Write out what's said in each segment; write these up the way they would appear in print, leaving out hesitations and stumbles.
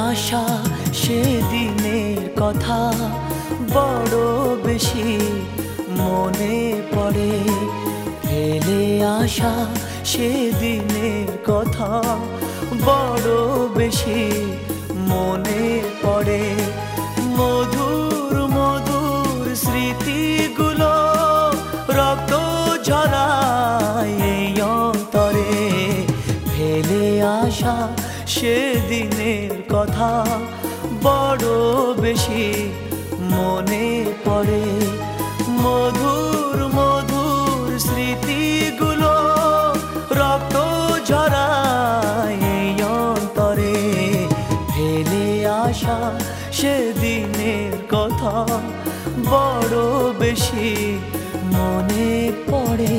আসা সেদিনের কথা বড় বেশি মনে পড়ে। ফেলে আসা সেদিনের কথা বড় বেশি মনে পড়ে। মধুর মধুর স্মৃতিগুলো রক্ত ঝরায় এই অন্তরে। ফেলে আসা সেদিনের কথা বড় বেশি মনে পড়ে। মধুর মধুর স্মৃতিগুলো রক্ত ঝরায় এই অন্তরে। ফেলে আসা সেদিনের কথা বড় বেশি মনে পড়ে।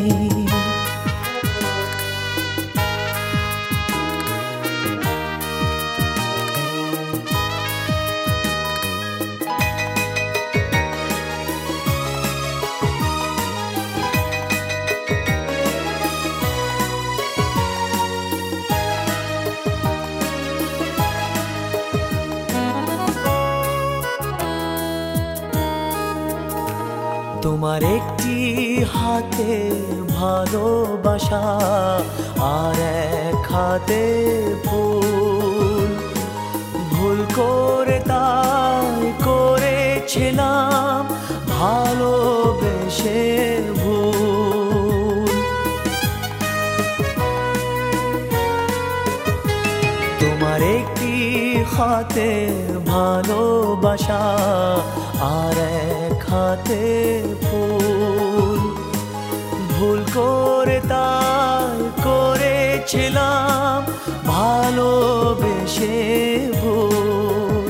তোমার একটি হাতে ভালোবাসা আর এক হাতে ফুল। ভুল করে তাই করেছিলাম ভালোবেসে ভুল। তোমার একটি হাতে ভালোবাসা আর এক হাতে ফুল। ভুল করে তাই করেছিলাম ভালোবেসে ভুল।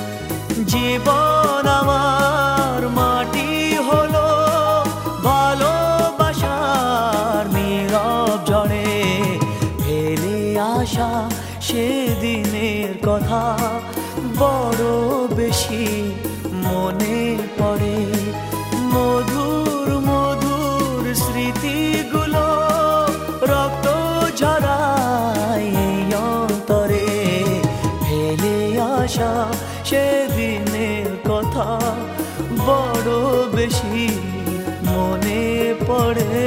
জীবন আমার মাটি হলো ভালোবাসার নীরব ঝড়ে। ফেলে আসা সেদিনের কথা বড় বেশি মনে পড়ে। মধুর মধুর স্মৃতিগুলো রক্ত ঝরায় এই অন্তরে। ফেলে আসা সেদিনের কথা বড় বেশি মনে পড়ে।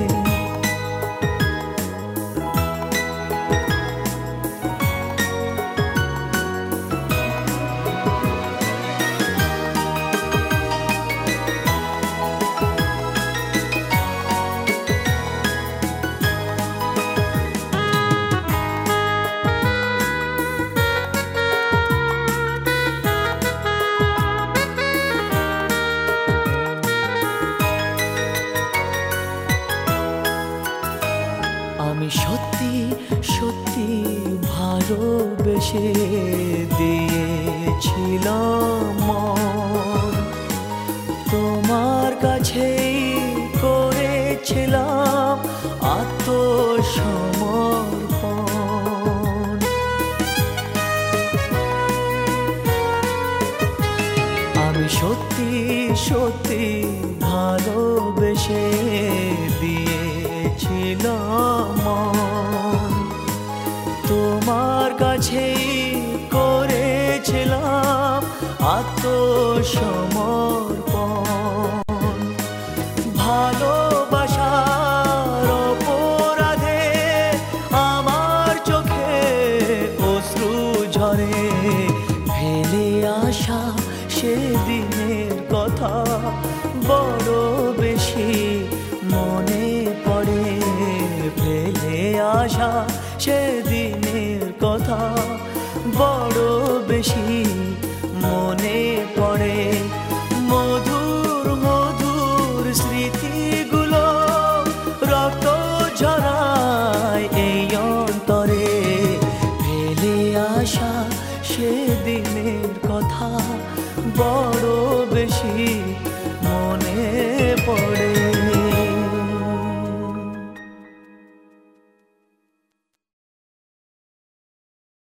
আমি সত্যি সত্যি ভালোবেসে দিয়েছিলাম মন। তোমার কাছেই করেছিলাম আত্মসমর্পণ। আমি সত্যি সত্যি ভালোবেসে দিয়েছিলাম মন। তোমার কাছেই করেছিলাম আত্মসমর্পণ। ভালোবাসার অপরাধে আমার চোখে অশ্রু ঝরে। ফেলে আসা সেদিনের কথা বড় বেশি মনে পড়ে। ফেলে আসা সেদিনের কথা বড় বেশি মনে পড়ে। মধুর মধুর স্মৃতিগুলো রক্ত ঝরায় এই অন্তরে। ফেলে আসা সেদিনের কথা বড় বেশি